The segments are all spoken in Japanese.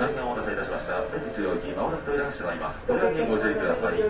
大変お待たせいたしました。本日より間もなく扉が閉まります。扉にご注意ください。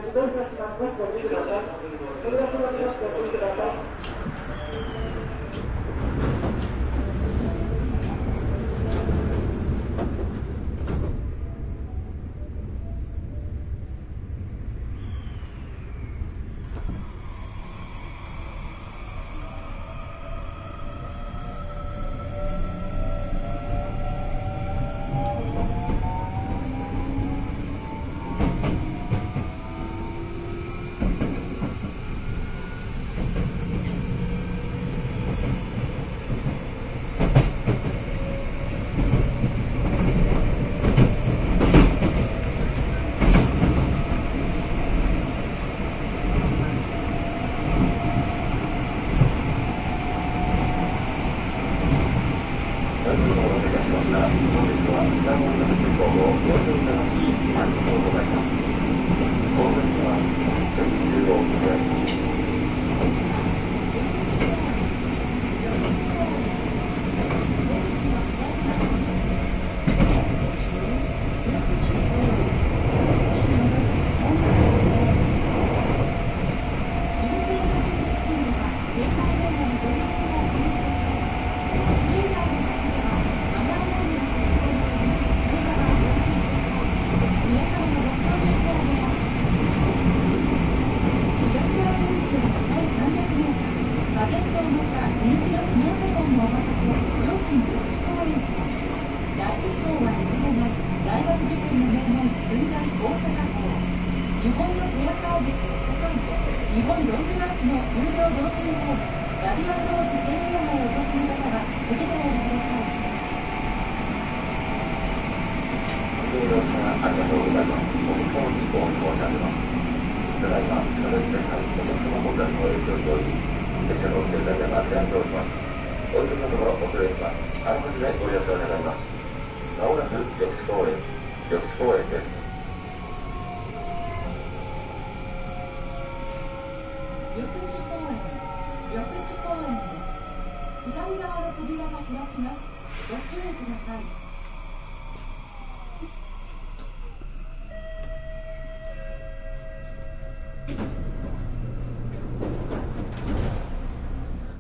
緑地公園です。左側の扉が開きます。ご注意ください。